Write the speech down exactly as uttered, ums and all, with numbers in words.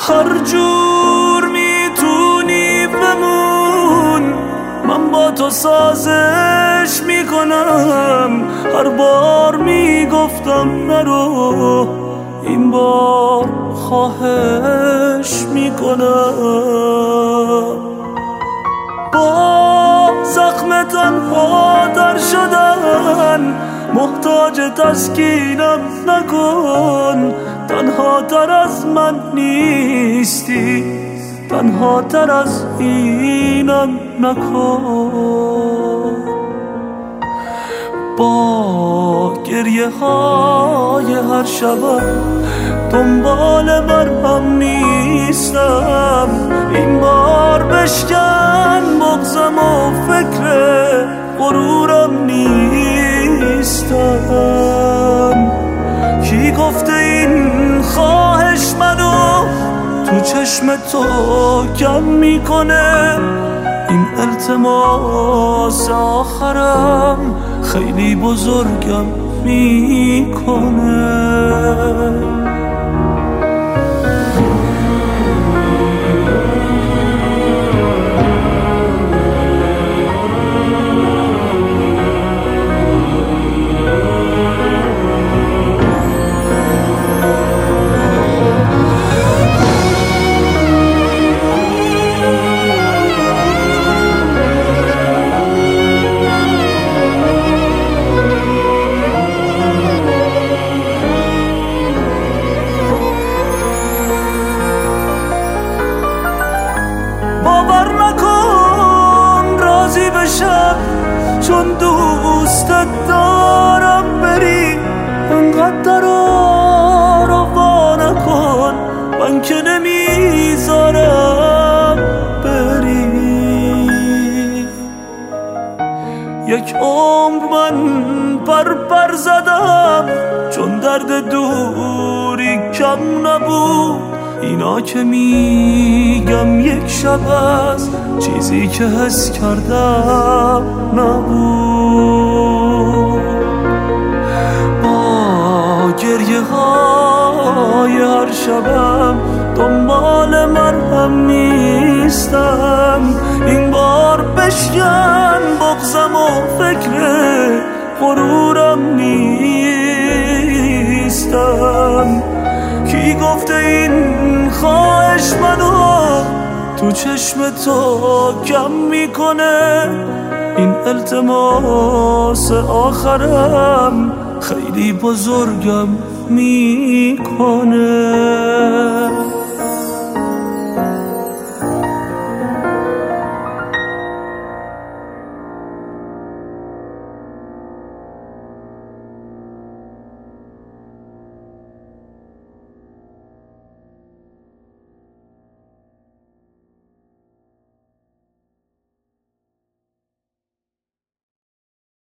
هر جور میتونی بمون، من با تو سازش میکنم. هر بار میگفتم نرو، این بار خواهش میکنم. با زخم تنها در شدن محتاج تسکینم نکن. تنها تر از من نیستی، تنها تر از اینم نکن. با گریه های هر شبم دنبال مرهم نیستم. این بار بشکن بغضم و فکر غرورم نیستم. کی گفته این خواهش منو تو چشم تو کم میکنه؟ این التماس آخرم خیلی بزرگم میکنه. باور نکن راضی بشم چون دوستت دارم بری. انقدر آروا نکن، من که نمیذارم بری. یک عمر من پر پر زدم چون درد دوری کم نبود. اینا که میگم یک شب از چیزی که حس کردم نبود. با گریه های هر شبم دنبال مرهم نیستم. این بار بشکن بغضم و فکر غرورم نیستم. کی گفته این خواهش منو تو چشم تو کم میکنه؟ این التماس آخرم خیلی بزرگم میکنه.